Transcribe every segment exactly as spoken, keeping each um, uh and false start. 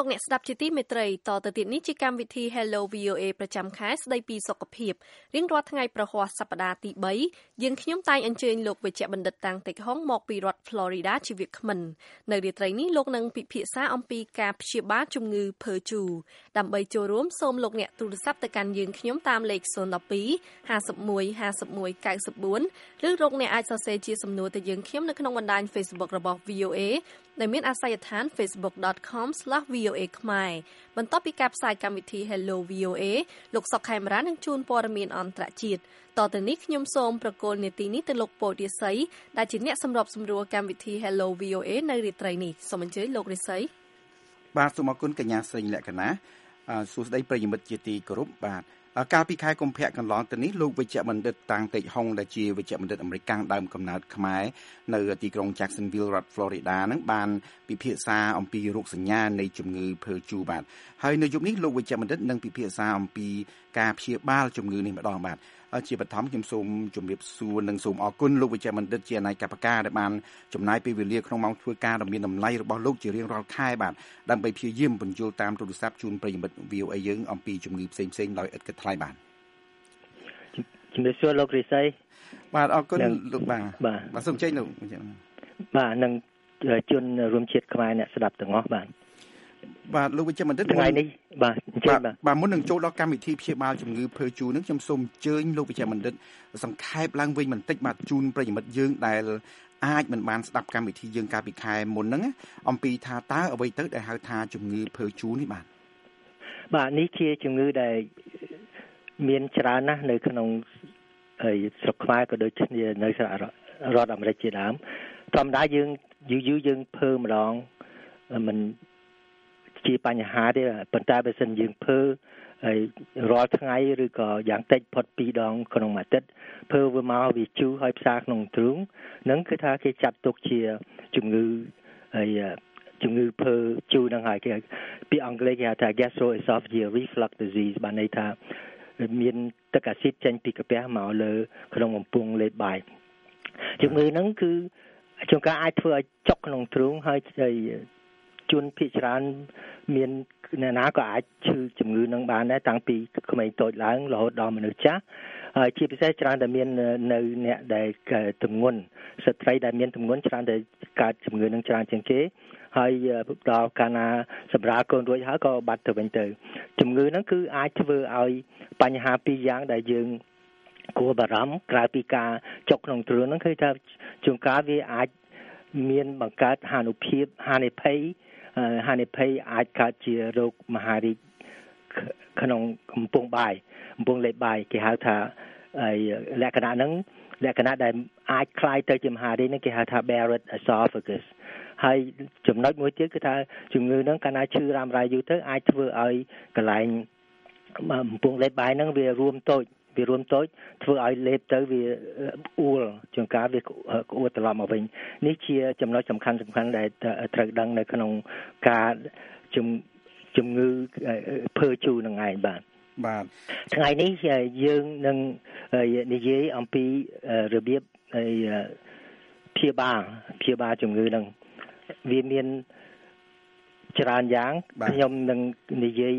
អ្នកស្ដាប់ជាទីមេត្រីតទៅទៀតនេះជាកម្មវិធី Hello វី អូ เอ ប្រចាំខែស្ដីពីសុខភាពរៀងរាល់ថ្ងៃប្រហ័សសប្តាហ៍ទី3យើងខ្ញុំតែងអញ្ជើញលោកវេជ្ជបណ្ឌិតតាំងតិចហុងមកពីរដ្ឋ Florida ជាវាគ្មិននៅរាត្រីនេះលោកនឹងពិភាក្សាអំពីការព្យាបាលជំងឺភើជូរដើម្បីចូលរួមសូមលោកអ្នកទូរស័ព្ទទៅកាន់យើងខ្ញុំតាមលេខศูนย์ หนึ่ง สอง ห้า หนึ่ง หนึ่ง ห้า หนึ่ง เก้า สี่ឬលោកអ្នកអាចសរសេរជាសំណួរទៅយើងខ្ញុំនៅក្នុងបណ្ដាញ Facebook របស់ វី អូ เอ ដែលមានអាសយដ្ឋាន facebook dot com slash v o a ខ្មែរបន្ទាប់ពីការផ្សាយកម្មវិធី Hello វី អូ เอ លោកសុកខេមរានឹងជួនព័ត៌មានអន្តរជាតិតទៅនេះខ្ញុំសូមប្រកល់នាទីនេះទៅលោកពតរិស័យដែលជាអ្នកសម្របសម្រួលកម្មវិធី Hello វី អូ เอ នៅរាត្រីនេះសូមអញ្ជើញលោករិស័យបាទសូមអរគុណកញ្ញាស្រីលក្ខណាសួស្តីប្រិយមិត្តជាទីគោរពបាទកាលពីខែកុម្ភៈកន្លងទៅនេះលោកវេជ្ជបណ្ឌិតតាំងតិចហុងដែលជាវេជ្ជបណ្ឌិតអាមេរិកកាំងដើមកំណើតខ្មែរនៅទីក្រុង Jacksonville រដ្ឋ Florida នឹងបានពិភាក្សាអំពីរោគសញ្ញានៃជំងឺភើជូរបាទហើយនៅយប់នេះលោកវេជ្ជបណ្ឌិតនឹងពិភាក្សាអំពីការព្យាបាលជំងឺនេះម្ដងបាទជាបឋមខ្ញុំសូមជម្រាបសួរនិងសូមអរគុណលោកវេជ្ជបណ្ឌិតជាអាណាកប្បការដែលបានចំណាយពេលវេលាក្នុងម៉ោងធ្វើការដ៏មានតម្លៃរបស់លោកជារៀងរាល់ខែបាទដើម្បីព្យាយាមបញ្យល់តាមទូរស័ព្ទជូនប្រិយមិត្ត វី អូ เอ យើងអំពីជំងឺផ្សេងៗដោយឥតគិតថ្លៃបាទជំរាបសួរលោករិស័យបាទអរគុណលោកបាទបាទសូមជ័យលោកបាទនឹងជនរួមជាតិខ្មែរអ្នកស្ដាប់ទាំងអស់បាទបាទលោកវិជ្ជបណ្ឌិតថ្ងៃនេះបាទអញ្ជើញបាទបាទមុននឹងចូលដល់កម្មវិធីព្យាបាលជំងឺភើជូរនឹងខ្ញុំសូមអញ្ជើញលោកវិជ្ជបណ្ឌិតសង្ខេបឡើងវិញបន្តិចបាទជូនប្រិយមិត្តយើងដែលអាចមិនបានស្ដាប់កម្មវិធីយើងកាលពីខែមុនហ្នឹងអំពីថាតើអ្វីទៅដែលហៅថាជំងឺភើជូរនេះបាទបាទនេះជាជំងឺដែលមានច្រើនណាស់នៅក្នុងស្រុកខ្មែរក៏ដូចគ្នានៅសហរដ្ឋអាមេរិកជាដើមធម្មតាយើងយូរយូរយើងភើម្ដងមិនជាបញ្ហាទេប៉ុន្តែបើសិនយើងភើហើយរាល់ថ្ងៃឬក៏យ៉ាងតិចផុតពីរដងក្នុងមួយអាទិត្យភើវាមកវាជូរហើយផ្សាក្នុងទ្រូងនឹងគឺថាគេចាត់ទុកជាជំងឺហើយជំងឺភើជូរហ្នឹងហើយគេពីអង់គ្លេសគេហៅថា gastroesophageal reflux disease បានន័យថាមានទឹកអាស៊ីតចេញពីកាពះមកលើក្នុងបំពង់លេបបាយជំងឺហ្នឹងគឺជួនកាលអាចធ្វើឲ្យចុកក្នុងទ្រូងហើយជនភាគច្រើនមានអ្នកណាក៏អាចឈឺជំងឺនឹងបានដែរតាំងពីក្មេងតូចឡើងរហូតដល់មនុស្សចាស់ហើយជាពិសេសច្រើនតែមាននៅអ្នកដែលទម្ងន់ស្ត្រីដែលមានទម្ងន់ច្រើនតែកើតជំងឺនឹងច្រើនជាងគេហើយដល់កាលណាសម្រាប់កូនរួចហើយក៏បាត់ទៅវិញទៅជំងឺហ្នឹងគឺអាចធ្វើឲ្យបញ្ហាពីរយ៉ាងដែលយើងគួរបារម្ភក្រៅពីការចុកក្នុងទ្រូងហ្នឹងគឺថាជួនកាលវាអាចមានបង្កើតហានិភាពហានិភ័យហានិភ័យអាចកើតជារោគមហារីកក្នុងកំពង់បាយកំពង់លេបបាយគេហៅថាលក្ខណៈហ្នឹងលក្ខណៈដែលអាចคล้ายទៅជាមហារីកហ្នឹងគេហៅថា Barrett esophagus ហើយចំណុចមួយទៀតគឺថាជំងឺហ្នឹងកាលណាឈឺរ៉ាំរ៉ៃយូរទៅអាចធ្វើឲ្យកន្លែងកំពង់លេបបាយហ្នឹងវារួមតូចវារួមតូចធ្វើឲ្យលេបទៅវាអួលជួនកាលវាក្អួតត្រឡប់មកវិញនេះជាចំណុចសំខាន់សំខាន់ដែលត្រូវដឹងនៅក្នុងការជំងឺភើជូរនឹងឯងបាទបាទថ្ងៃនេះយើងនឹងនិយាយអំពីរបៀបព្យាបាលព្យាបាលជំងឺនឹងវាមានច្រើនយ៉ាងខ្ញុំនឹងនិយាយ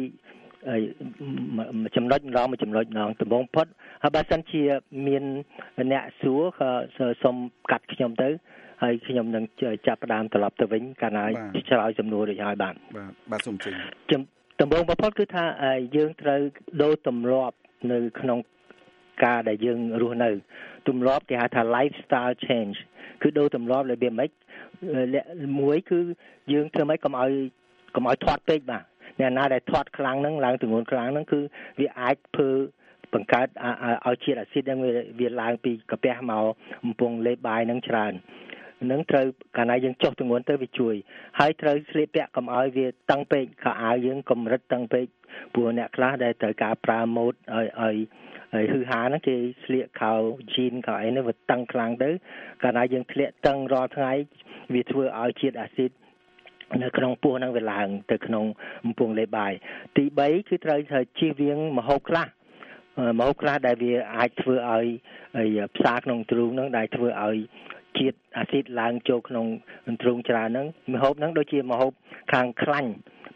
ចំណុចម្ដងមួយចំណុចម្ដងដំបូងផុតហើយបើសិនជាមានអ្នកសួរក៏សូមកាត់ខ្ញុំទៅហើយខ្ញុំនឹងចាប់ផ្ដើមត្រឡប់ទៅវិញកាលណាឆ្លើយសំណួររួចហើយបាទបាទបាទសូមជម្រាបដំបូងបំផុតគឺថាយើងត្រូវដូរទម្លាប់នៅក្នុងការដែលយើងរស់នៅទម្លាប់គេហៅថា lifestyle change គឺដូរទម្លាប់របៀបម៉េចមួយគឺយើងធ្វើម៉េចកុំឲ្យកុំឲ្យធាត់ពេកបាទអ្នកណាដែលធាត់ខ្លាំងហ្នឹងឡើងទម្ងន់ខ្លាំងហ្នឹងគឺវាអាចធ្វើបង្កើតឲ្យជាតិអាស៊ីតហ្នឹងវាឡើងពីកាពះមកបំពង់លេបបាយហ្នឹងច្រើននឹងត្រូវកាលណាយើងចុះទម្ងន់ទៅវាជួយហើយត្រូវស្លៀកពាក់កុំឲ្យវាតឹងពេកខោអាវយើងកុំរឹតតឹងពេកព្រោះអ្នកខ្លះដែលត្រូវការប្រើម៉ូដឲ្យឲ្យហើយហឺហាហ្នឹងគេស្លៀកខោជីនខោអីហ្នឹងវាតឹងខ្លាំងទៅកាលណាយើងធ្លាក់តឹងរាល់ថ្ងៃវាធ្វើឲ្យជាតិអាស៊ីតនៅក្នុងពោះហ្នឹងវាឡើងទៅក្នុងបំពង់លេបបាយទីបីគឺត្រូវត្រូវជៀសវាងម្ហូបខ្លះម្ហូបខ្លះដែលវាអាចធ្វើឲ្យផ្សារក្នុងទ្រូងហ្នឹងដែលធ្វើឲ្យជាតិអាស៊ីតឡើងចូលក្នុងទ្រូងច្រើនហ្នឹងម្ហូបហ្នឹងដូចជាម្ហូបខាងខ្លាញ់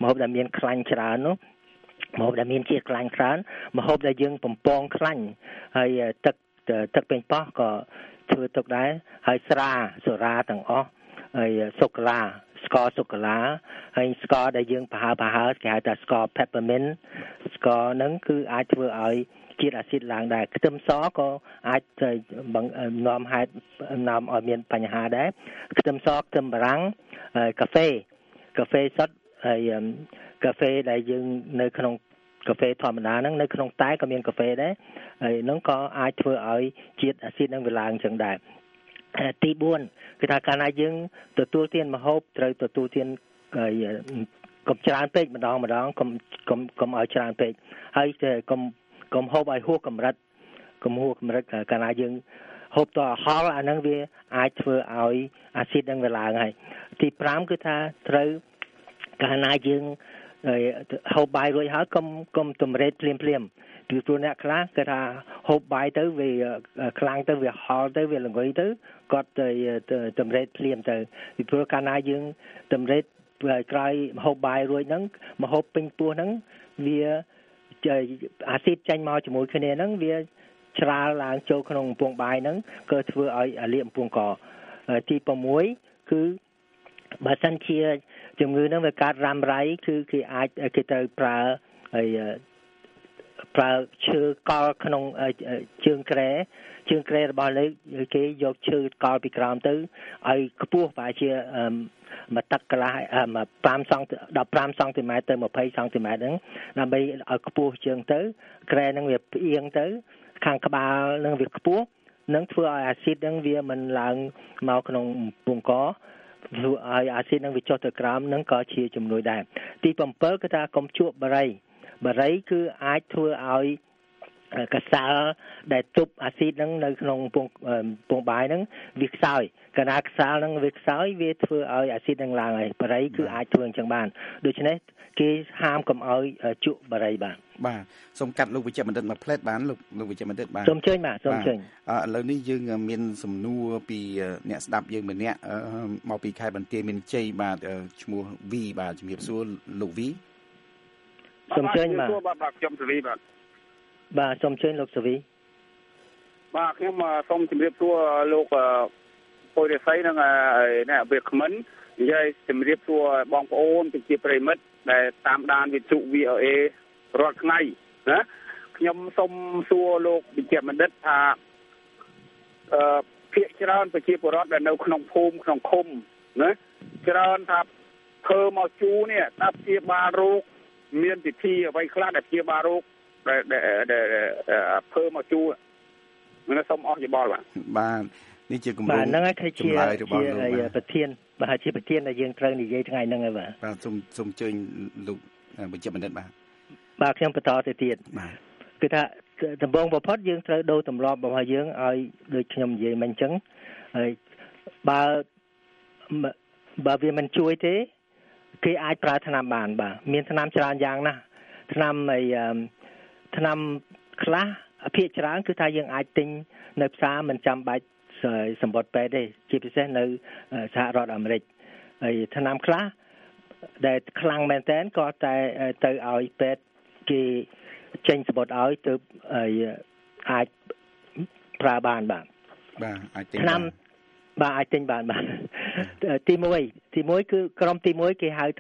ម្ហូបដែលមានខ្លាញ់ច្រើននោះម្ហូបដែលមានជាតិខ្លាញ់ច្រើនម្ហូបដែលយើងបំពងខ្លាញ់ហើយទឹកទឹកប៉េងប៉ោះក៏ធ្វើទុកដែរហើយស្រាសូរ៉ាទាំងអស់ហើយសូកូឡាស្ករសូកូឡាហើយស្ករដែលយើងប្រហើប្រហើគេហៅថាស្ករ peppermint ស្ករហ្នឹងគឺអាចធ្វើឲ្យជាតិអាស៊ីតឡើងដែរខ្ទឹមសក៏អាចនាំហេតុនាំឲ្យមានបញ្ហាដែរខ្ទឹមសខ្ទឹមបារាំងកាហ្វេកាហ្វេសុទ្ធហើយកាហ្វេដែលយើងនៅក្នុងកាហ្វេធម្មតាហ្នឹងនៅក្នុងតែក៏មានកាហ្វេដែរហើយហ្នឹងក៏អាចធ្វើឲ្យជាតិអាស៊ីតហ្នឹងវាឡើងចឹងដែរទីបួនគឺថាកាលណាយើងទទួលទានម្ហូបត្រូវទទួលទានកុំច្រើនពេកម្ដងម្ដងកុំកុំកុំឲ្យច្រើនពេកហើយកុំកុំហូបឲ្យហួសកម្រិតកុំហួសកម្រិតកាលណាយើងហូបតរហល់អាហ្នឹងវាអាចធ្វើឲ្យអាស៊ីតហ្នឹងវាឡើងហើយទីប្រាំគឺថាត្រូវកាលណាយើងហូបបាយរួចហើយកុំកុំតម្រេតភ្លាមភ្លាមពីព្រោះអ្នកខ្លះគេថាហូបបាយទៅវាខ្លាំងទៅវាហល់ទៅវាល្ងុយទៅគាត់ទៅតម្រេតភ្លាមទៅពីព្រោះកាលណាយើងតម្រេតក្រោយហូបបាយរួចហ្នឹងមកហូបពេញពោះហ្នឹងវាអាស៊ីតចេញមកជាមួយគ្នាហ្នឹងវាច្រាលឡើងចូលក្នុងកំពង់បាយហ្នឹងក៏ធ្វើឲ្យអាលៀកកំពង់កទី6គឺបើសិនជាជំងឺហ្នឹងវាកើតរ៉ាំរ៉ៃគឺគេអាចគេទៅប្រើហើយប្រើឈើកលក្នុងជើងក្រែជើងក្រែរបស់លើគេយកឈើកលពីក្រោមទៅឲ្យខ្ពស់ប្រហែលជាមួយទឹកកន្លះ5សង់15សង់ទីម៉ែត្រទៅ20សង់ទីម៉ែត្រហ្នឹងដើម្បីឲ្យខ្ពស់ជាងទៅក្រែហ្នឹងវាផ្អៀងទៅខាងក្បាលហ្នឹងវាខ្ពស់នឹងធ្វើឲ្យអាស៊ីតហ្នឹងវាមិនឡើងមកក្នុងពងកធ្វើឲ្យអាស៊ីតហ្នឹងវាចុះទៅក្រោមហ្នឹងក៏ជាជំនួយដែរទី7គឺថាកុំជក់បារីបារីគឺអាចធ្វើឲ្យកសាល់ដែលទប់អាស៊ីតហ្នឹងនៅក្នុងពងពងបាយហ្នឹងវាខ្សោយកាលណាខ្សាល់ហ្នឹងវាខ្សោយវាធ្វើឲ្យអាស៊ីតហ្នឹងឡើងហើយបារីគឺអាចធ្វើអញ្ចឹងបានដូច្នេះគេហាមកុំឲ្យជក់បារីបានបាទសូមកាត់លោកវិជ្ជបណ្ឌិតមួយផ្លែតបានលោកលោកវិជ្ជបណ្ឌិតបាទសូមជើញបាទសូមជើញឥឡូវនេះយើងមានសំណួរពីអ្នកស្ដាប់យើងម្នាក់មកពីខេត្តបន្ទាយមានជ័យបាទឈ្មោះ V បាទជំរាបសួរលោក V សូមជើញបាទបាទខ្ញុំសវីបាទបាទសូមជើញលោកសវីបាទខ្ញុំសូមជម្រាបសួរលោកពុយរិស័យនិងអ្នកវាគ្មិននិយាយជម្រាបសួរបងប្អូនជាប្រិមិត្តដែលតាមដានវិទ្យុ វី អូ เอ រាល់ថ្ងៃណាខ្ញុំសូមសួរលោកវិជ្ជបណ្ឌិតថាអឺភាគច្រើនប្រជាពលរដ្ឋដែលនៅក្នុងភូមិក្នុងឃុំណាច្រើនថាធ្វើមកជូរនេះតើព្យាបាលរោគមានពិធីអ្វីខ្លះដែលព្យាបាលរោគដែលដែលធ្វើមកជូរមិនសូមអស់យោបល់បាទបាទនេះជាគម្រោងបាទហ្នឹងហើយជាជាប្រធានបាទជាប្រធានដែលយើងត្រូវនិយាយថ្ងៃហ្នឹងហើយបាទបាទសូមសូមអញ្ជើញលោកវិជ្ជបណ្ឌិតបាទបាទខ្ញុំបន្តទៅទៀតបាទគឺថាដំបូងបំផុតយើងត្រូវដូរទម្លាប់របស់យើងឲ្យដូចខ្ញុំនិយាយមិញអញ្ចឹងហើយបើបើវាមិនជួយទេគេអាចប្រើថ្នាំបានបាទមានថ្នាំច្រើនយ៉ាងណាស់ថ្នាំអីថ្នាំខ្លះភាគច្រើនគឺថាយើងអាចទិញនៅផ្សារមិនចាំបាច់សម្បត្តិពេទ្យទេជាពិសេសនៅសហរដ្ឋអាមេរិកហើយថ្នាំខ្លះដែលខ្លាំងមែនទែនក៏តែទៅឲ្យពេទ្យគេចេញសម្បត្តិឲ្យទៅអាចប្រើបានបាទបាទអាចទិញថ្នាំបាទអាចទិញបានបាទទី1ទី1គឺក្រុមទី1គេហៅថា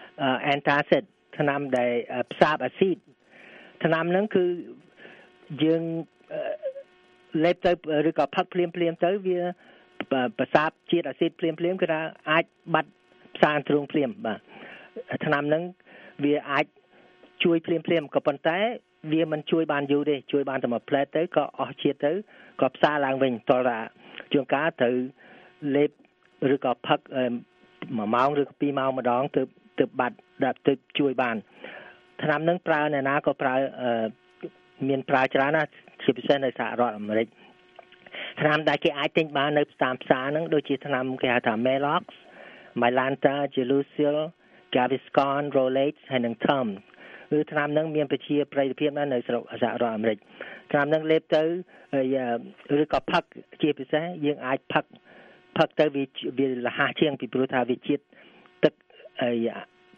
antacid ថ្នាំដែលផ្សាបអាស៊ីតថ្នាំហ្នឹងគឺយើងលេបទៅឬក៏ផឹកភ្លាមភ្លាមទៅវាប្រសាបជាតិអាស៊ីតភ្លាមភ្លាមគឺថាអាចបាត់ផ្សារទ្រូងភ្លាមបាទថ្នាំហ្នឹងវាអាចជួយភ្លាមភ្លាមក៏ប៉ុន្តែវាមិនជួយបានយូរទេជួយបានតែមួយផ្លែតទៅក៏អស់ជាតិទៅក៏ផ្សារឡើងវិញតរជួនកាលត្រូវលេបឬក៏ផឹកមួយម៉ោងឬក៏ពីរម៉ោងម្ដងទៅទៅបាត់ដល់ទៅជួយបានថ្នាំហ្នឹងប្រើនៅណាក៏ប្រើមានប្រើច្រើនណាស់ជាពិសេសនៅសហរដ្ឋអាមេរិកថ្នាំដែលគេអាចទិញបាននៅតាមផ្សារហ្នឹងដូចជាថ្នាំគេហៅថា Melox, Mylanta, Gelusil, Gaviscon, Rolaids ហើយនិង Term គឺថ្នាំហ្នឹងមានប្រជាប្រិយភាពណាស់នៅស្រុកសហរដ្ឋអាមេរិកថ្នាំហ្នឹងលេបទៅឬក៏ផឹកជាពិសេសយើងអាចផឹកផឹកទៅវាវាលះជាងពីព្រោះថាវាជាតិទឹកទឹក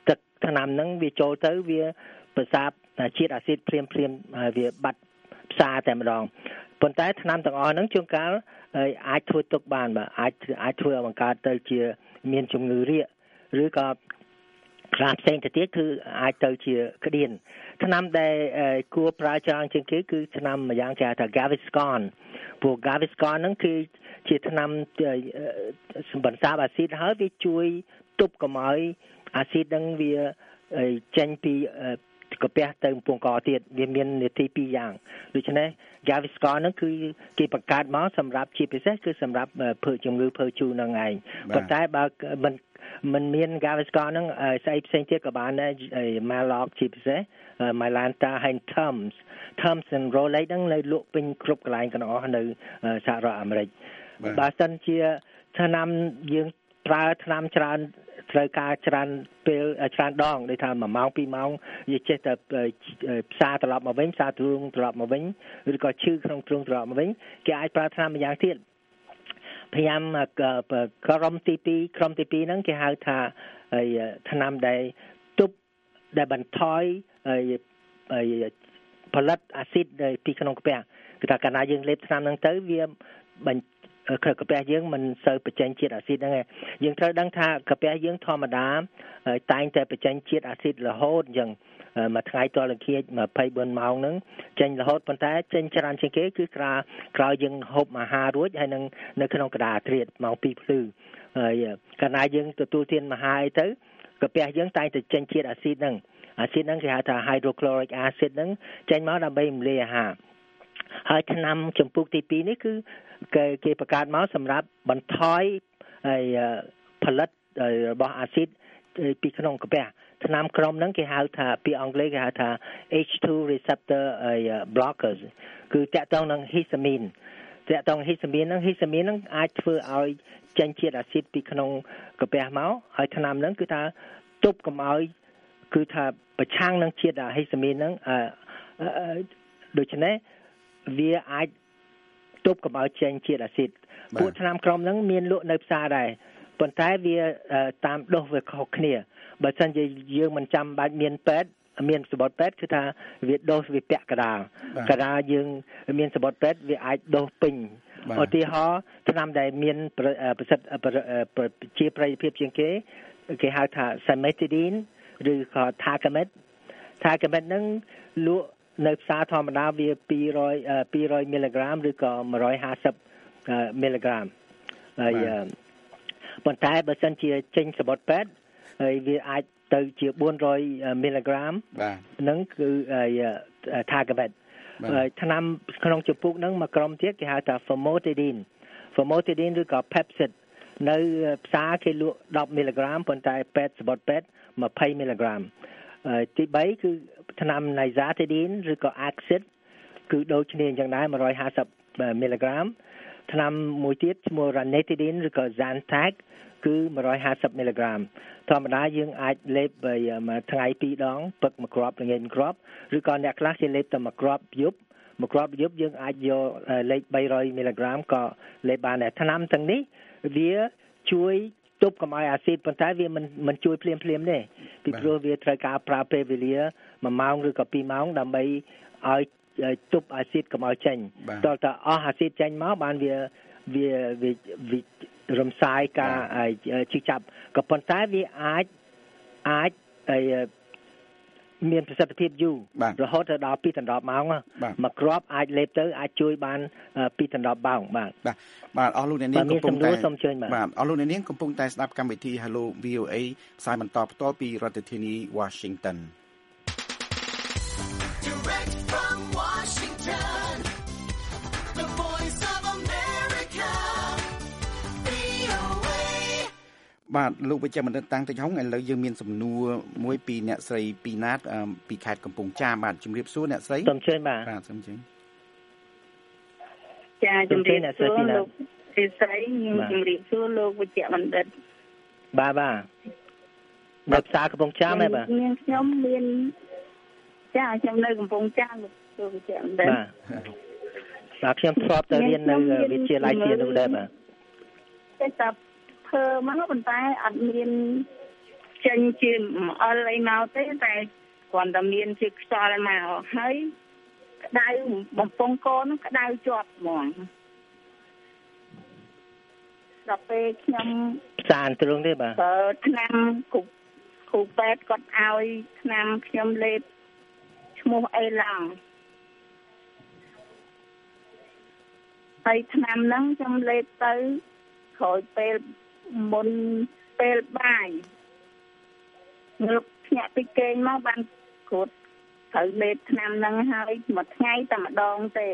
ថ្នាំហ្នឹងវាចូលទៅវាប្រសាទជាតិអាស៊ីតភ្លាមភ្លាមវាបាត់ផ្សារតែម្ដងប៉ុន្តែថ្នាំទាំងអស់ហ្នឹងជួនកាលអាចធ្វើទុកបានបាទអាចអាចធ្វើឲ្យបង្កើតទៅជាមានជំងឺរាគឬក៏ខ្លះផ្សេងទៅទៀតគឺអាចទៅជាក្តៀនថ្នាំដែលគួរប្រើច្រើនជាងគេគឺថ្នាំម្យ៉ាងគេហៅថា Gaviscon ព្រោះ Gaviscon ហ្នឹងគឺជាថ្នាំបន្សាបអាស៊ីតហើយវាជួយទប់កុំឲ្យអាស៊ីតហ្នឹងវាចេញពីកាពះទៅកំពង់កទៀតវាមាននីតិពីរយ៉ាងដូច្នេះ Gaviscon ហ្នឹងគឺគេបង្កើតមកសម្រាប់ជាពិសេសគឺសម្រាប់ធ្វើជំងឺភើជូរហ្នឹងឯងប៉ុន្តែបើមិនមិនមាន Gaviscon ហ្នឹងស្អីផ្សេងទៀតក៏បានដែរ Maalox ជាពិសេស Mylanta ហើយ Tums Tums and Rolate ហ្នឹងនៅលក់ពេញគ្រប់កន្លែងទាំងអស់នៅសហរដ្ឋអាមេរិកបើសិនជាថ្នាំយើងប្រើថ្នាំច្រើនត្រូវការច្រើនពេលច្រើនដងដូចថាមួយម៉ោងពីរម៉ោងវាចេះតែផ្សារត្រឡប់មកវិញផ្សារទ្រូងត្រឡប់មកវិញឬក៏ឈឺក្នុងទ្រូងត្រឡប់មកវិញគេអាចប្រើថ្នាំម្យ៉ាងទៀតพยายามក្រុមទីពីរក្រុមទីពីរហ្នឹងគេហៅថាថ្នាំដែលទប់ដែលបន្ថយផលិតអាស៊ីតពីក្នុងកាពះគឺថាកាលណាយើងលេបថ្នាំហ្នឹងទៅវាបញ្កាពះយើងមិនសូវបញ្ចេញជាតិអាស៊ីតហ្នឹងឯងយើងត្រូវដឹងថាកាពះយើងធម្មតាតែងតែបញ្ចេញជាតិអាស៊ីតរហូតអញ្ចឹងមួយថ្ងៃតលខៀចยี่สิบสี่ម៉ោងហ្នឹងចេញរហូតប៉ុន្តែចេញច្រើនជាងគេគឺក្រៅក្រោយយើងហូបអាហាររួចហើយនឹងនៅក្នុងកណ្ដាលត្រៀតម៉ោងពីរភ្លឺហើយកាលណាយើងទទួលទានអាហារអីទៅកាពះយើងតែងតែចេញជាតិអាស៊ីតហ្នឹងអាស៊ីតហ្នឹងគេហៅថា hydrochloric acid ហ្នឹងចេញមកដើម្បីរំលាយអាហារហើយថ្នាំចម្ពោះទីពីរនេះគឺគេគេបង្កើតមកសម្រាប់បន្ថយផលិតរបស់អាស៊ីតពីក្នុងកាពះថ្នាំក្រុមហ្នឹងគេហៅថាពីអង់គ្លេសគេហៅថា H two receptor blockers គឺតាក់ទងនឹង histamine តាក់ទង histamine ហ្នឹង histamine ហ្នឹងអាចធ្វើឲ្យចេញជាតិអាស៊ីតពីក្នុងកាពះមកហើយថ្នាំហ្នឹងគឺថាទប់កុំឲ្យគឺថាប្រឆាំងនឹងជាតិ histamine ហ្នឹងដូច្នេះវាអាចទប់កុំឲ្យចេញជាតិអាស៊ីតពួកថ្នាំក្រុមហ្នឹងមានលក់នៅផ្សារដែរប៉ុន្តែវាតាមដូសវាខុសគ្នាបើមិនជាយើងមិនចាំបាច់មានពេទ្យមានសបុតពេទ្យគឺថាវាដូសវាពាក់កដាលកដាលយើងមានសបុតពេទ្យវាអាចដូសពេញឧទាហរណ៍ថ្នាំដែលមានប្រសិទ្ធជាប្រយោជន៍ភាពជាងគេគេហៅថា Cimetidine ឬក៏ Tagamet Tagamet ហ្នឹងលក់នៅផ្សារធម្មតាវាtwo hundredមីលីក្រាមឬក៏one hundred fiftyមីលីក្រាមហើយប៉ុន្តែបើសិនជាចេញសបុតពេទ្យហើយវាអាចទៅជាfour hundredមីលីក្រាមបាទហ្នឹងគឺ Tagamet ថ្នាំក្នុងចំពោះហ្នឹងមួយក្រុមទៀតគេហៅថា Famotidine Famotidine ឬក៏ Pepcid នៅផ្សារគេលក់tenមីលីក្រាមប៉ុន្តែពេទ្យសបុតពេទ្យtwentyមីលីក្រាមទីthreeគឺថ្នាំ Nizatidine ឬក៏ Axid គឺដូចគ្នាអញ្ចឹងដែរone hundred fiftyមីលីក្រាមថ្នាំមួយទៀតឈ្មោះ Ranitidine ឬក៏ Zantac គឺone hundred fiftyមីលីក្រាមធម្មតាយើងអាចលេបមួយថ្ងៃពីរដងពឹកមួយគ្រាប់ល្ងាចមួយគ្រាប់ឬក៏អ្នកខ្លះគេលេបតែមួយគ្រាប់យប់មួយគ្រាប់យប់យើងអាចយកលេខthree hundredមីលីក្រាមក៏លេបបានដែរថ្នាំទាំងនេះវាជួយទប់កុំឲ្យអាស៊ីតប៉ុន្តែវាមិនមិនជួយភ្លាមភ្លាមទេពីព្រោះវាត្រូវការប្រើពេលវេលាoneម៉ោងឬក៏twoម៉ោងដើម្បីឲ្យទប់អាស៊ីតកុំឲ្យចេញតើតើអស់អាស៊ីតចេញមកបានវាវាវារំសាយការជិះចាប់ក៏ប៉ុន្តែវាអាចអាចមានប្រសិទ្ធភាពយូររហូតដល់two to tenម៉ោងមួយគ្រាប់អាចលេបទៅអាចជួយបានtwo to tenម៉ោងបាទបាទបាទអស់លោកអ្នកនាងកំពុងតែបាទអស់លោកអ្នកនាងកំពុងតែស្ដាប់កម្មវិធី Hello វី អូ เอ ផ្សាយបន្តផ្ទាល់ពីរដ្ឋធានី Washington Direct from Washington The Voice of America វី អូ เอ បាទលោកវិជ្ជបណ្ឌិតតាំងតិចហុងឥឡូវយើងមានសំណួរមួយពីអ្នកស្រីពីណាតពីខេត្តកំពង់ចាមបាទជំរាបសួរអ្នកស្រីសូមជើញបាទបាទសូមជើញចាជំរាបសួរលោកពីស្រីខ្ញុំជំរាបសួរលោកវិជ្ជបណ្ឌិតបាទបាទនៅផ្សារកំពង់ចាមហ៎បាទមានខ្ញុំមានចាខ្ញុំនៅកំពង់ចាមលោកវិជ្ជបណ្ឌិតបាទបាទខ្ញុំធ្លាប់ទៅរៀននៅវិទ្យាល័យជានោះដែរបាទតែតែធ្វើមកប៉ុន្តែអត់មានចេញជាអល់អីមកទេតែគ្រាន់តែមានជាខ្យល់មកហើយក្តៅបំពង់កនោះក្តៅជាប់ហ្មងដល់ពេលខ្ញុំផ្សារទ្រង់ទេបាទបើថ្នាំគ្រូគ្រូពេទ្យគាត់ឲ្យថ្នាំខ្ញុំលេបឈ្មោះអេឡង់ហើយថ្នាំហ្នឹងខ្ញុំលេបទៅក្រោយពេលមុនពេលបាយងើបភ្ញាក់ពីគេងមកបានគ្រូត្រូវលេបថ្នាំហ្នឹងហើយមួយថ្ងៃតែម្ដងទេ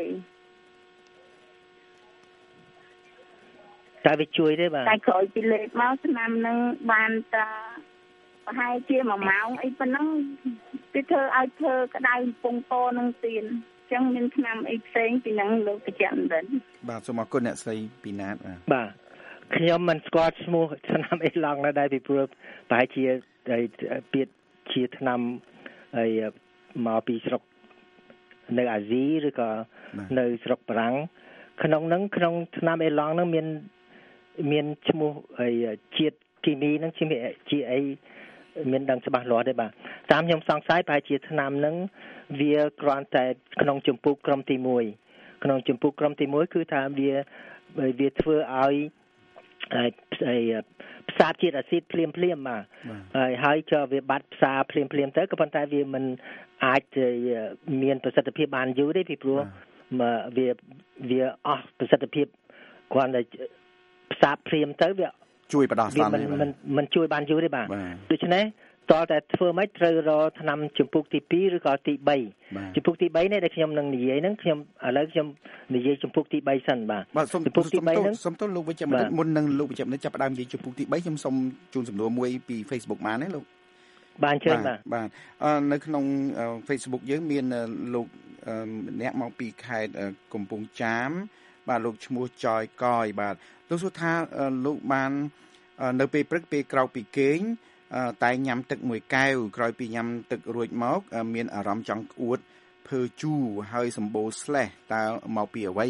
តែវាជួយទេបាទតែក្រោយពីលេបមកថ្នាំហ្នឹងបានតែប្រហែលជាមួយម៉ោងអីប៉ុណ្ណឹងគេធ្វើឲ្យធ្វើក្តៅពងកនឹងទៀតអញ្ចឹងមានថ្នាំអីផ្សេងពីហ្នឹងលោកបច្ចៈមិនដឹងបាទសូមអរគុណអ្នកស្រីពីណាតបាទខ្ញុំមិនស្គាល់ឈ្មោះថ្នាំអីឡង់ណាដែរពីព្រោះប្រហែលជាពាក្យជាថ្នាំហើយមកពីស្រុកនៅអាស៊ីឬក៏នៅស្រុកបារាំងក្នុងហ្នឹងក្នុងថ្នាំអេឡង់ហ្នឹងមានមានឈ្មោះហើយជាតិគីមីហ្នឹងជាអីមានដឹងច្បាស់លាស់ទេបាទតាមខ្ញុំសង្ស័យប្រហែលជាថ្នាំហ្នឹងវាគ្រាន់តែក្នុងចម្ពោះក្រុមទីមួយក្នុងចម្ពោះក្រុមទីមួយគឺថាវាវាធ្វើឲ្យហើយផ្សារជាតិអាស៊ីតភ្លាមភ្លាមបាទហើយហើយក៏វាបាត់ផ្សារភ្លាមភ្លាមទៅក៏ប៉ុន្តែវាមិនអាចមានប្រសិទ្ធភាពបានយូរទេពីព្រោះវាវាអស់ប្រសិទ្ធភាពគ្រាន់តែផ្សារភ្លាមទៅវាជួយបដោះស្រាយមិនមិនមិនជួយបានយូរទេបាទដូច្នេះតើតែធ្វើម៉េចត្រូវរកថ្នាំចម្ពោះទីពីរឬក៏ទីបីចម្ពោះទីបីនេះដែលខ្ញុំនឹងនិយាយហ្នឹងខ្ញុំឥឡូវខ្ញុំនិយាយចម្ពោះទីបីសិនបាទចម្ពោះទីបីហ្នឹងសូមទោសលោកវិជ្ជបណ្ឌិតមុននឹងលោកវិជ្ជបណ្ឌិតចាប់ផ្ដើមនិយាយចម្ពោះទីបីខ្ញុំសូមជូនសំណួរមួយពី Facebook បានទេលោកបានជើញបាទបាទនៅក្នុង Facebook យើងមានលោកម្នាក់មកពីខេត្តកំពង់ចាមបាទលោកឈ្មោះចយកយបាទលោកសួរថាលោកបាននៅពេលព្រឹកពេលក្រោកពីគេងតែញ៉ាំទឹកមួយកែវក្រោយពីញ៉ាំទឹករួចមកមានអារម្មណ៍ចង់ក្អួតភើជូរហើយសម្បូរស្លេះតើមកពីអ្វី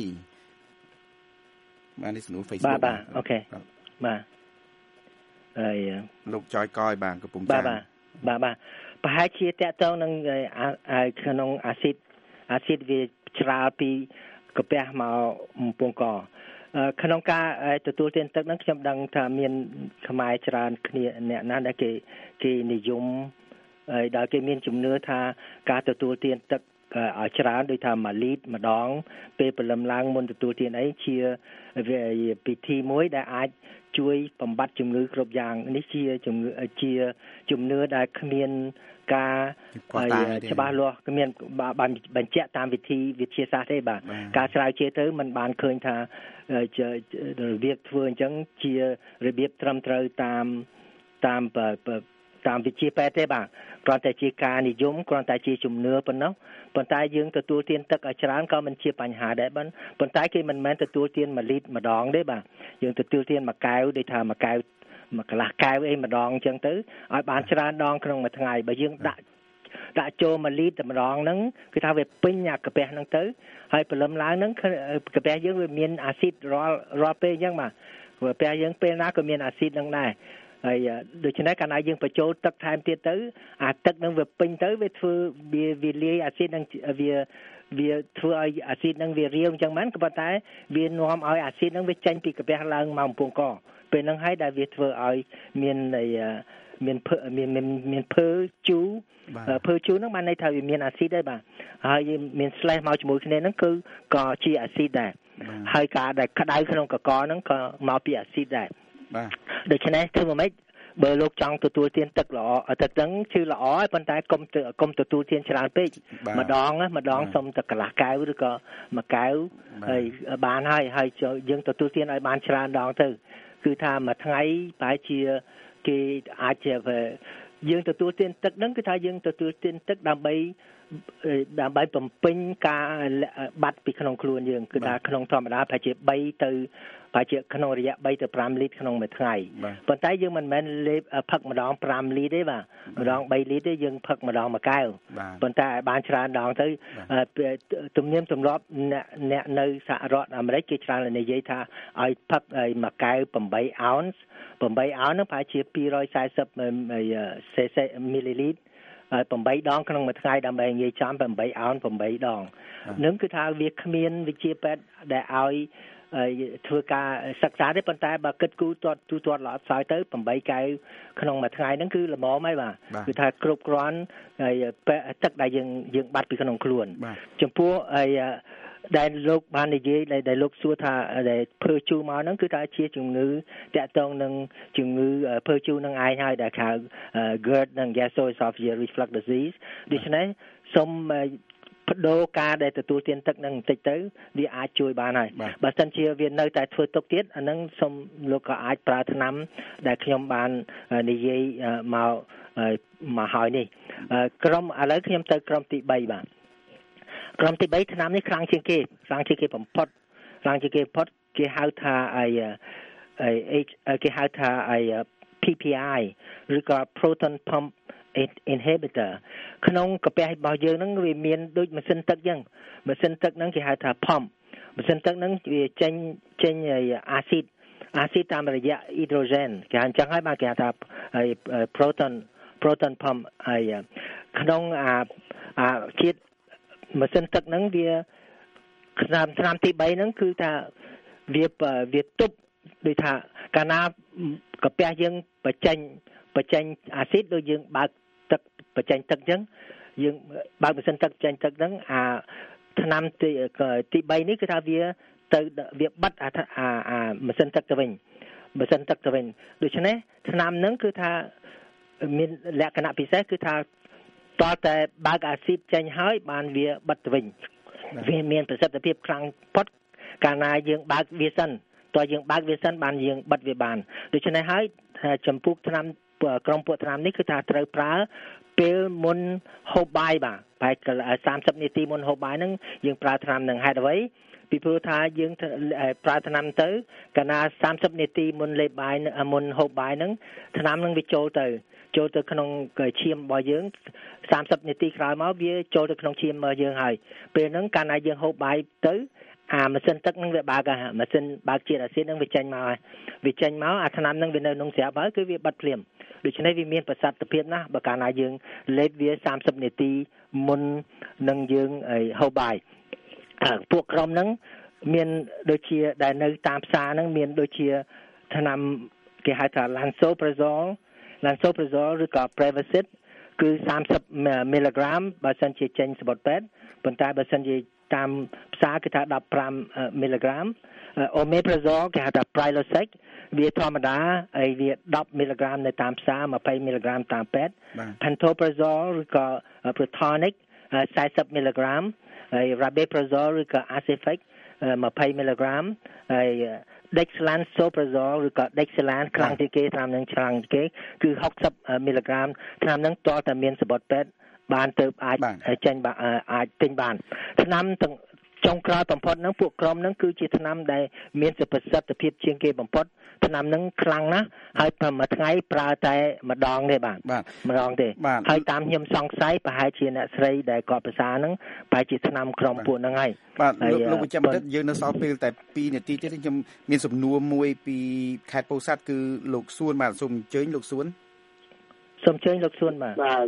បាទនេះសំណួរ Facebook បាទបាទអូខេបាទហើយលោកចយកយបាទកំពុងចាបាទបាទបាទប្រហែលជាតកតងនឹងក្នុងអាស៊ីតអាស៊ីតវាច្រាលពីកាពះមកពងកក្នុងការទទួលទានទឹកហ្នឹងខ្ញុំដឹងថាមានខ្មែរច្រើនគ្នាអ្នកណាដែលគេគេនិយមហើយដល់គេមានជំនឿថាការទទួលទានទឹកឲ្យច្រើនដូចថាមួយលីត្រម្ដងពេលព្រលឹមឡើងមុនទទួលទានអីជាពិធីមួយដែលអាចជួយបំបត្តិជំងឺគ្រប់យ៉ាងនេះជាជំងឺជាជំនឿដែលគ្មានការច្បាស់លាស់គ្មានបានបញ្ជាក់តាមវិធីវិទ្យាសាស្ត្រទេបាទការស្រាវជ្រាវទៅมันបានឃើញថារបៀបធ្វើអញ្ចឹងជារបៀបត្រឹមត្រូវតាមតាមតាមវិទ្យាពេទ្យទេបាទគ្រាន់តែជាការនិយមគ្រាន់តែជាជំនឿប៉ុណ្ណោះប៉ុន្តែយើងទទួលទានទឹកឲ្យច្រើនក៏មិនជាបញ្ហាដែរបាទប៉ុន្តែគេមិនមែនទទួលទានមួយលីត្រម្ដងទេបាទយើងទទួលទានមួយកែវដូចថាមួយកែវមួយកន្លះកែវអីម្ដងអញ្ចឹងទៅឲ្យបានច្រើនដងក្នុងមួយថ្ងៃបើយើងដាក់ដាក់ចូលមួយលីត្រតែម្ដងហ្នឹងគឺថាវាពេញអាកាពះហ្នឹងទៅហើយព្រលឹមឡើងហ្នឹងកាពះយើងវាមានអាស៊ីតរាល់រាល់ពេលអញ្ចឹងបាទកាពះយើងពេលណាក៏មានអាស៊ីតហ្នឹងដែរហើយដូច្នេះកាលណាយើងបញ្ចូលទឹកថែមទៀតទៅអាទឹកហ្នឹងវាពេញទៅវាធ្វើវាវាលាយអាស៊ីតហ្នឹងវាវាធ្វើឲ្យអាស៊ីតហ្នឹងវារាវអញ្ចឹងមែនក៏ប៉ុន្តែវានាំឲ្យអាស៊ីតហ្នឹងវាចេញពីកាពះឡើងមកកំពង់កពេលហ្នឹងហើយដែលវាធ្វើឲ្យមានមានមានមានភើជូរភើជូរហ្នឹងបានន័យថាវាមានអាស៊ីតដែរបាទហើយមានស្លេសមកជាមួយគ្នាហ្នឹងគឺក៏ជាអាស៊ីតដែរហើយការដែលក្តៅក្នុងកកហ្នឹងក៏មកពីអាស៊ីតដែរបាទដូច្នេះធ្វើម៉េចបើលោកចង់ទទួលទានទឹកល្អទឹកហ្នឹងគឺល្អហើយប៉ុន្តែកុំកុំទទួលទានច្រើនពេកម្ដងម្ដងសុំតែកន្លះកែវឬក៏មួយកែវហើយបានហើយហើយយើងទទួលទានឲ្យបានច្រើនដងទៅគឺថាមួយថ្ងៃប្រហែលជាគេអាចជាយើងទទួលទានទឹកហ្នឹងគឺថាយើងទទួលទានទឹកដើម្បីដើម្បីបំពេញការបាត់ពីក្នុងខ្លួនយើងគឺថាក្នុងធម្មតាប្រហែលជា3ទៅប្រហែលជាក្នុងរយៈ3ទៅ5លីត្រក្នុងមួយថ្ងៃប៉ុន្តែយើងមិនមែនលេបផឹកម្ដង5លីត្រទេបាទម្ដង3លីត្រទេយើងផឹកម្ដងមួយកែវប៉ុន្តែឲ្យបានច្រើនដងទៅទំនៀមទម្លាប់អ្នកអ្នកនៅសហរដ្ឋអាមេរិកគេច្រើននិយាយថាឲ្យផឹកមួយកែវ8អោនស8អោនហ្នឹងប្រហែលជា240សេសមីលីលីត្រ8ដងក្នុងមួយថ្ងៃដើម្បីនិយាយចំ8អោន8ដងនឹងគឺថាវាគ្មានវិជាពេទ្យដែលឲ្យធ្វើការសិក្សាទេប៉ុន្តែបើគិតគូរទាត់ទូទាត់ល្អខ្សោយទៅ8កែវក្នុងមួយថ្ងៃហ្នឹងគឺល្មមហើយបាទគឺថាគ្រប់គ្រាន់ហើយទឹកដែលយើងយើងបាត់ពីក្នុងខ្លួនចំពោះហើយដែលលោកបាននិយាយដែលលោកសួរថាដែលភើជូរមកហ្នឹងគឺថាជាជំងឺតាក់ទងនឹងជំងឺភើជូរនឹងឯងហើយដែលហៅ GERD និង Gastroesophageal Reflux Disease ដូច្នេះសូមបដូរការដែលទទួលទានទឹកនឹងបន្តិចទៅវាអាចជួយបានហើយបើមិនជាវានៅតែធ្វើទុកទៀតអានឹងសូមលោកក៏អាចប្រើថ្នាំដែលខ្ញុំបាននិយាយមកមកហើយនេះក្រុមឥឡូវខ្ញុំទៅក្រុមទី3បាទក្រុមទី3ឆ្នាំនេះខ្លាំងជាងគេខ្លាំងជាងគេបំផុតខ្លាំងជាងគេបំផុតគេហៅថាអីគេហៅថាអី P P I ឬក៏ Proton Pump Inhibitor ក្នុងកាពះរបស់យើងហ្នឹងវាមានដូចម៉ាស៊ីនទឹកអញ្ចឹងម៉ាស៊ីនទឹកហ្នឹងគេហៅថា pump ម៉ាស៊ីនទឹកហ្នឹងវាចេញចេញអាស៊ីតអាស៊ីតតាមរយៈអ៊ីដ្រូសែនគេហៅអញ្ចឹងហើយបាទគេហៅថា proton proton pump ហើយក្នុងអាអាជាតិម៉ាស៊ីនទឹកហ្នឹងវាឆ្នាំឆ្នាំទី3ហ្នឹងគឺថាវាវាទប់ដូចថាកាលណាកាពះយើងបញ្ចេញបញ្ចេញអាស៊ីតដូចយើងបើកទឹកបញ្ចេញទឹកអញ្ចឹងយើងបើកម៉ាស៊ីនទឹកបញ្ចេញទឹកហ្នឹងអាឆ្នាំទីទី3នេះគឺថាវាទៅវាបិទអាអាម៉ាស៊ីនទឹកទៅវិញម៉ាស៊ីនទឹកទៅវិញដូច្នេះឆ្នាំហ្នឹងគឺថាមានលក្ខណៈពិសេសគឺថាតើតែបើកអាស៊ីតចេញហើយបានវាបិទទៅវិញវាមានប្រសិទ្ធភាពខ្លាំងផុតកាលណាយើងបើកវាសិនតើយើងបើកវាសិនបានយើងបិទវាបានដូច្នេះហើយចំពោះឆ្នាំក្រុមពួកថ្នាំនេះគឺថាត្រូវប្រើពេលមុនហូបបាយបាទបែបសាមសិបនាទីមុនហូបបាយហ្នឹងយើងប្រើថ្នាំនឹងហេតុអ្វីពីព្រោះថាយើងប្រើថ្នាំទៅកាលណាសាមសិបនាទីមុនលេបបាយមុនហូបបាយហ្នឹងថ្នាំនឹងវាចូលទៅចូលទៅក្នុងឈាមរបស់យើងសាមសិបនាទីក្រោយមកវាចូលទៅក្នុងឈាមរបស់យើងហើយពេលហ្នឹងកាលណាយើងហូបបាយទៅអាម៉ាស៊ីនទឹកហ្នឹងវាបើកម៉ាស៊ីនបើកជាតិអាស៊ីតហ្នឹងវាចេញមកហើយវាចេញមកអាថ្នាំហ្នឹងវានៅក្នុងស្រាប់ហើយគឺវាបិទភ្លាមដូច្នេះវាមានប្រសិទ្ធភាពណាស់បើកាលណាយើងលេបវាសាមសិបនាទីមុននឹងយើងហូបបាយពួកក្រុមហ្នឹងមានដូចជាដែលនៅតាមផ្សារហ្នឹងមានដូចជាថ្នាំគេហៅថា Lansoprazole Lansoprazole ឬក៏ Prevacid គឺសាមសិបមីលីក្រាមបើសិនជាចេញសម្បត្តិពេទ្យប៉ុន្តែបើសិនជាតាមផ្សារគឺថាដប់ប្រាំមីលីក្រាម Omeprazole គេហៅថា Prilosec វាធម្មតាហើយវាដប់មីលីក្រាមនៅតាមផ្សារยี่สิบមីលីក្រាមតាមពេទ្យ Pantoprazole ឬក៏ Protonic สี่สิบមីលីក្រាមហើយ Rabeprazole ឬក៏ Acefix ยี่สิบមីលីក្រាមហើយ Dexlansoprazole ឬក៏ Dexilan ខ្លាំងជាងគេថ្នាំនឹងខ្លាំងជាងគេគឺหกสิบមីលីក្រាមថ្នាំនឹងតើតែមានសម្បត្តិពេទ្យបានទៅអាចចេញអាចទិញបានថ្នាំទាំងចុងក្រោយបំផុតហ្នឹងពួកក្រុមហ្នឹងគឺជាថ្នាំដែលមានប្រសិទ្ធភាពជាងគេបំផុតថ្នាំហ្នឹងខ្លាំងណាស់ហើយប្រហែលមួយថ្ងៃប្រើតែម្ដងទេបាទម្ដងទេហើយតាមខ្ញុំសង្ស័យប្រហែលជាអ្នកស្រីដែលគាត់ភាសាហ្នឹងប្រហែលជាថ្នាំក្រុមពួកហ្នឹងហើយបាទលោកវិជ្ជបណ្ឌិតយើងនៅសល់ពេលតែពីរនាទីទៀតខ្ញុំមានសំណួរមួយពីខេត្តពោធិ៍សាត់គឺលោកសួនបាទសូមអញ្ជើញលោកសួនសូមអញ្ជើញលោកសួនបាទបាទ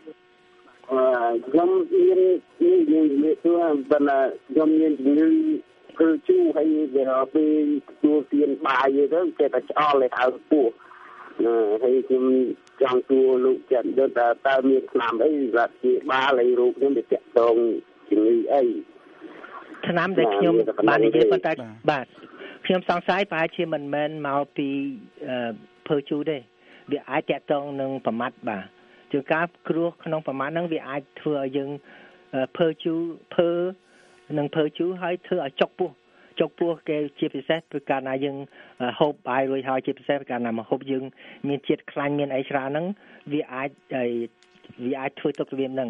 ខ្ញុំមាននេះនិយាយទៅប៉ុន្តែខ្ញុំមានជំងឺគឺជូរហើយវាពេលទទួលទានបាយទៅគេតែឆ្អល់ឲ្យហៅពោះហើយខ្ញុំចង់សួរលោកចាត់ដល់តើតើមានថ្នាំអីសម្រាប់ជាបាលឲ្យរោគខ្ញុំវាតាក់ទងជំងឺអីថ្នាំដែលខ្ញុំបាននិយាយប៉ុន្តែបាទខ្ញុំសង្ស័យប្រហែលជាមិនមែនមកពីភើជូរទេវាអាចតាក់ទងនឹងប្រមាត់បាទជាការគ្រោះក្នុងប្រមាណហ្នឹងវាអាចធ្វើឲ្យយើងភើជូរភើនិងភើជូរហើយធ្វើឲ្យចុកពោះចុកពោះគេជាពិសេសព្រោះកាលណាយើងហូបបាយរួចហើយជាពិសេសកាលណាមកហូបយើងមានជាតិខ្លាញ់មានអីច្រើនហ្នឹងវាអាចវាអាចធ្វើទុក្ខរបៀបហ្នឹង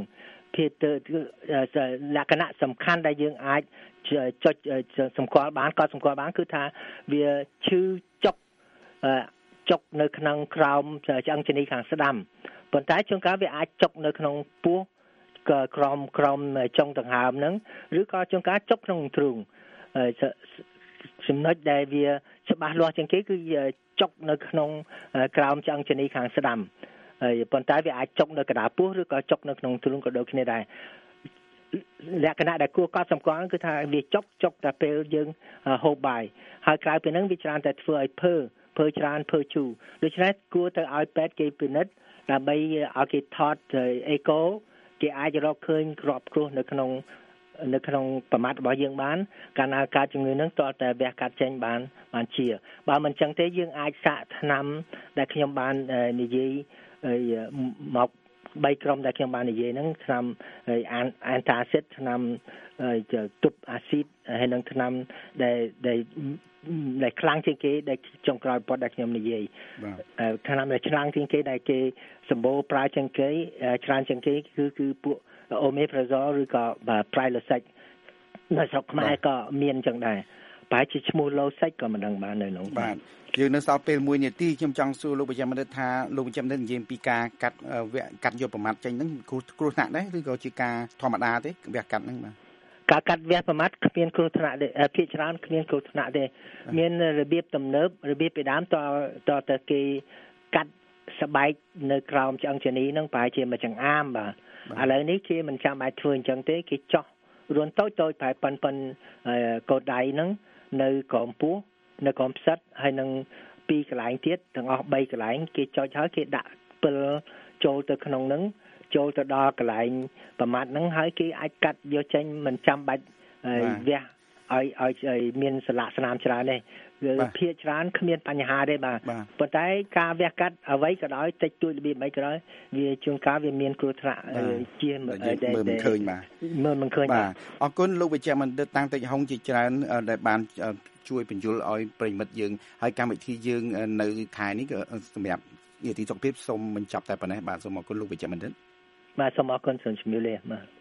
ភាទលក្ខណៈសំខាន់ដែលយើងអាចចុចសម្គាល់បានក៏សម្គាល់បានគឺថាវាឈឺចុកចុកនៅក្នុងក្រោមឆ្អឹងជំនីខាងស្ដាំប៉ុន្តែជួនកាលវាអាចចុកនៅក្នុងពោះក្រោមក្រោមចុងដង្ហើមហ្នឹងឬក៏ជួនកាលចុកក្នុងទ្រូងចំណុចដែលវាច្បាស់លាស់ជាងគេគឺចុកនៅក្នុងក្រោមឆ្អឹងជំនីខាងស្ដាំហើយប៉ុន្តែវាអាចចុកនៅកណ្ដាលពោះឬក៏ចុកនៅក្នុងទ្រូងក៏ដូចគ្នាដែរលក្ខណៈដែលគួរកត់សម្គាល់គឺថាវាចុកចុកតែពេលយើងហូបបាយហើយក្រៅពីហ្នឹងវាច្រើនតែធ្វើឲ្យភើភើច្រើនភើជូរដូច្នេះគួរទៅឲ្យពេទ្យគេពិនិត្យដើម្បីឲ្យគេថតអេកូគេអាចរកឃើញគ្រាប់គ្រោះនៅក្នុងនៅក្នុងប្រមាថរបស់យើងបានកាលណាកើតជំងឺហ្នឹងតើតែវះកាត់ចេញបានបានជាបើមិនចឹងទេយើងអាចសាកថ្នាំដែលខ្ញុំបាននិយាយមកបីក្រុមដែលខ្ញុំបាននិយាយហ្នឹងថ្នាំអានតាស៊ីតថ្នាំទប់អាស៊ីតហើយនឹងថ្នាំដែលដែលដែលខ្លាំងជាងគេដែលចុងក្រោយប៉ុតដែលខ្ញុំនិយាយថ្នាំដែលខ្លាំងជាងគេដែលគេសម្បូរប្រើជាងគេច្រើនជាងគេគឺគឺពួកអូមេប្រាហ្សូលឬក៏ប្រៃឡូសិកនៅស្រុកខ្មែរក៏មានចឹងដែរប្រហែលជាឈ្មោះឡូសិកក៏មិនដឹងបាននៅក្នុងបាទយើងនៅសល់ពេលមួយនាទីខ្ញុំចង់សួរលោកវិជ្ជបណ្ឌិតថាលោកវិជ្ជបណ្ឌិតនិយាយពីការកាត់វគ្គកាត់យកប្រមាថចេញហ្នឹងគ្រោះគ្រោះថ្នាក់ដែរឬក៏ជាការធម្មតាទេវគ្គកាត់ហ្នឹងបាទការកាត់វះប្រមាថគ្មានគ្រោះថ្នាក់ទេភាគច្រើនគ្មានគ្រោះថ្នាក់ទេមានរបៀបទំនើបរបៀបពីដើមតតទៅគេកាត់ស្បែកនៅក្រោមឆ្អឹងជនីហ្នឹងប្រហែលជាមួយចង្អាមបាទឥឡូវនេះគេមិនចាំបាច់ធ្វើអញ្ចឹងទេគេចោះរួនតូចតូចប្រហែលប៉ុនប៉ុនកោដៃហ្នឹងនៅក្រោមពោះនៅក្រោមផ្សិតហើយនឹងពីរកន្លែងទៀតទាំងអស់បីកន្លែងគេចុចហើយគេដាក់ពិលចូលទៅក្នុងហ្នឹងចូលទៅដល់កន្លែងប្រមាថហ្នឹងហើយគេអាចកាត់យកចេញមិនចាំបាច់វះឲ្យឲ្យមានសន្លាក់ស្នាមច្រើនទេភាគច្រើនគ្មានបញ្ហាទេបាទប៉ុន្តែការវះកាត់អ្វីក៏ដោយតិចតួចរបៀបអីក៏ដោយវាជួនកាលវាមានគ្រោះថ្នាក់ជាមើលមិនឃើញបាទមើលមិនឃើញបាទអរគុណលោកវិជ្ជបណ្ឌិតតាំងតិចហុងជាច្រើនដែលបានជួយបញ្យល់ឲ្យប្រិមិត្តយើងហើយកម្មវិធីយើងនៅខែនេះក៏សម្រាប់នីតិសុខភាពសូមបញ្ចប់តែប៉ុណ្ណេះបាទសូមអរគុណលោកវិជ្ជបណ្ឌិតបាទសូមអរគុណសូមជម្រាបលាបាទ